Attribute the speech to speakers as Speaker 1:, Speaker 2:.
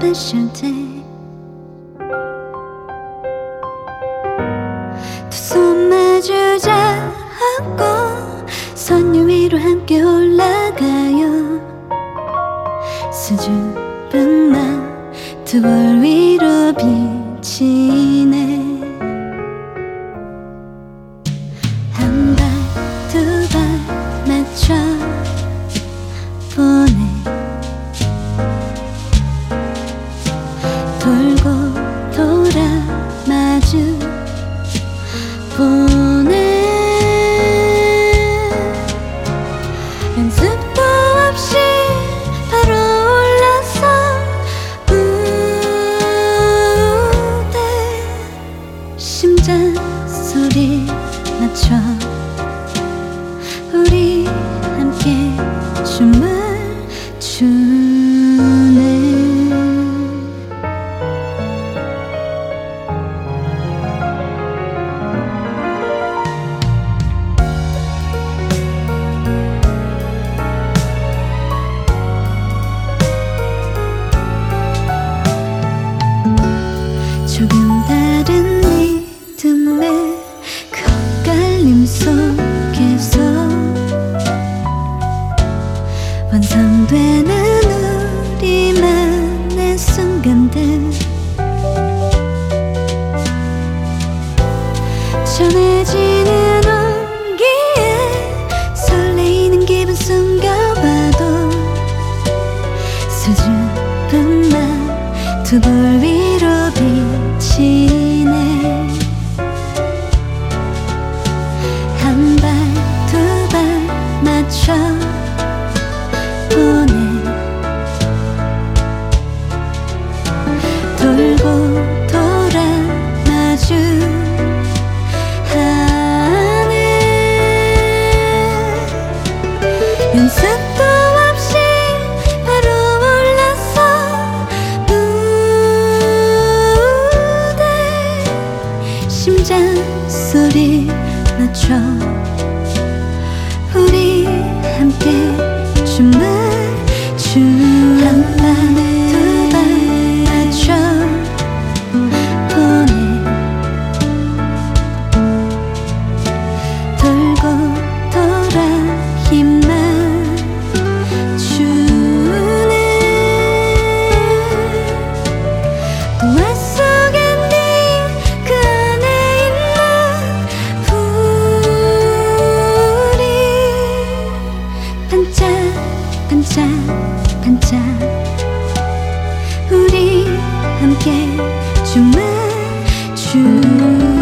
Speaker 1: 마셔도 돼. 두 손 마주자 하고 선율 위로 함께 올라가요. 수줍은 두 볼 위로 비치네. 한 발 두 발 맞춰 보내. 돌고 돌아 마주 보내. 연습도 없이 바로 올라서 무대 심장 소리 맞춰 우리 함께 춤을 추네. 조금 다른 리듬의 그 엇갈림 속에서 완성되는 우리만의 순간들. 전해지는 온기에 설레이는 기분 숨겨봐도 수줍은 나 두 볼 위로 비치네. 한 발 두 발 맞춰 보내. 돌고 돌아 마주 하네. 연습도 없이 바로 올라서 무대 심장 소리 맞춰 우리 함께 춤을 추네. 한 발 두 발 맞춰 보내. 돌고 돌아 힘만 주네. 동화 속의 네 그 안에 있는 우리 반짝 반짝 반짝 우리 함께 춤을 추